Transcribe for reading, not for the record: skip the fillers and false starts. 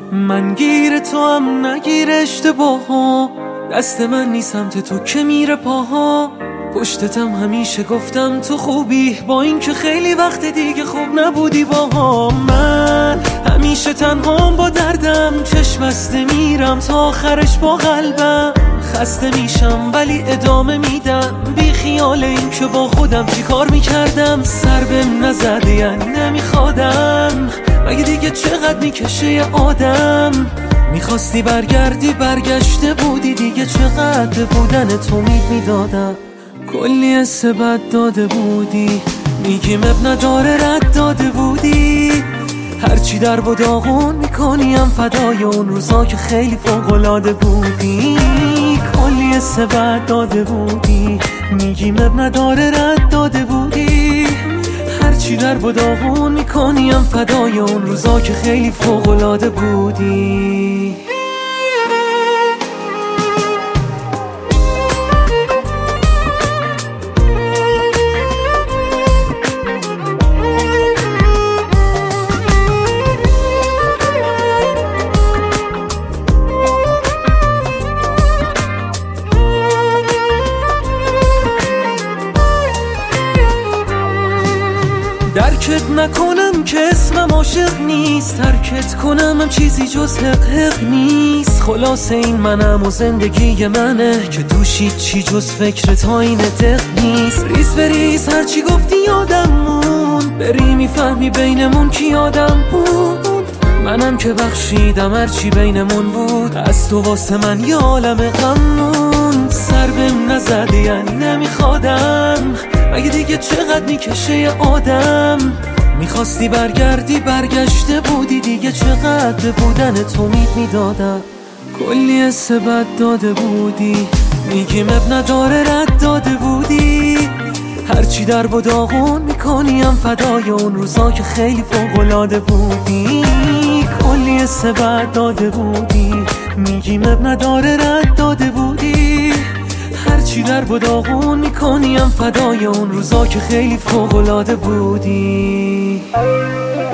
من گیر تو هم نگیر اشتباها، دست من نیست سمت تو که میره پاها. پشتتم همیشه گفتم تو خوبی، با این که خیلی وقت دیگه خوب نبودی باها. من همیشه تنهام با دردم، چشم بسته میرم تا آخرش با قلبم. خسته میشم ولی ادامه میدم، بی خیال این که با خودم چی کار میکردم. سر بهم نزده یعنی نمیخوادم، مگه دیگه چقدر میکشه یه آدم. میخواستی برگردی برگشته بودی دیگه، چقدر به بودن تو امید میدادم. کلی حس بد داده بودی، میگیم اب نداره رد داده بودی. هرچی در و داغون میکنیم فدای اون روزا که خیلی فوق‌العاده بودی. کلی حس بد داده بودی، میگیم اب نداره رد داده بودی. هرچی در و داغون میکنیم فدای اون روزا که خیلی فوق‌العاده بودی. درکت نکنم که اسمم عاشق نیست، ترکت کنم هم چیزی جز حق نیست. خلاصه این منم و زندگی منه که توش چی جز فکر تا این دق نیست. ریز بریز هرچی گفتی یادم مون، بری میفهمی بینمون کی آدم بود. منم که بخشیدم هرچی بینمون بود، از تو واسه من یه عالم غمون. سر بهم نزده یعنی نمیخوادم، مگه دیگه چقدر میکشه یه آدم. میخواستی برگردی برگشته بودی دیگه، چقدر به بودن تو امید میدادم. کلی حس بد داده بودی، میگیم اب نداره رد داده بودی. هرچی در و داغون میکنیم فدای اون روزا که خیلی فوق‌العاده بودی. کلی حس بد داده بودی، میگیم اب نداره رد داده بودی. هرچی در و داغون میکنیم فدای اون روزا که خیلی فوق‌العاده بودی.